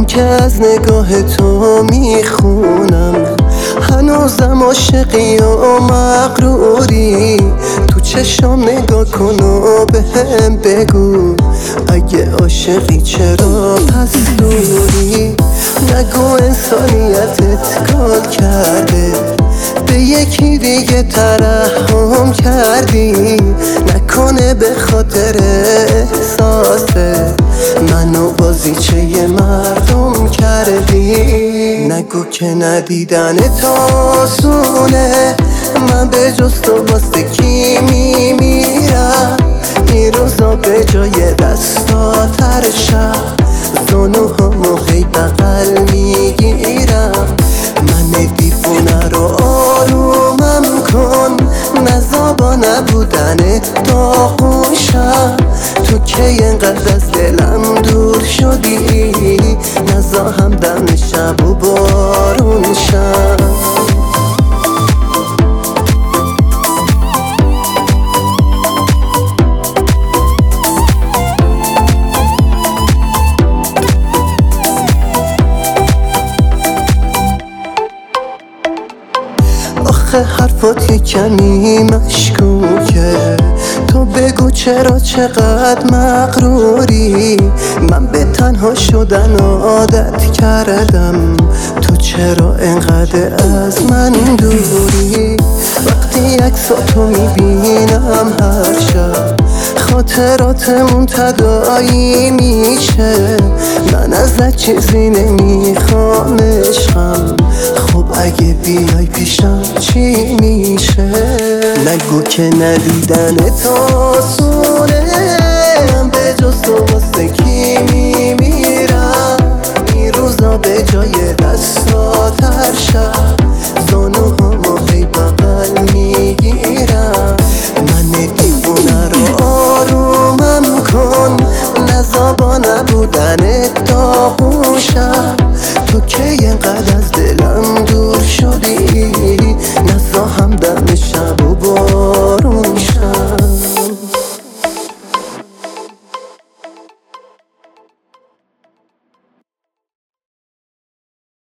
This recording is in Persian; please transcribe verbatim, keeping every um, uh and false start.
که از نگاه تو میخونم، هنوزم عاشقی و مغروری. تو چشام نگاه کن و بهم بگو، اگه عاشقی چرا پس دوری؟ نگو انسانیتت گل کرده، به یکی دیگه ترحم کردی. نکنه به خاطر احساسه منو بازیچه مردم کردی. نگو که ندیدن تو آسونه، من به جز تو واسه کی میمیرم؟ این روزا به جای دستاتر شب زانوهامو هی بغل میگیرم. من دیوونه رو آرومم کن، نزابا نبودن داغوشم. تو که اینقدر از دلم دور شدی، نزا هم دم شب و بارون شم. آخه حرفات یه کمی مشکوکه، تو بگو چرا چقدر مغروری؟ من به تنها شدن عادت کردم، تو چرا انقدر از من دوری؟ وقتی عکساتو میبینم هر شب خاطراتمون تداعی میشه. من ازت چیزی نمیخوام عشقم، خب اگه بیای پیشم چی میشه؟ نگو که ندیدن تو آسونه، من به جز تو واسه کی میمیرم؟ این روزا به جای دستاتر شب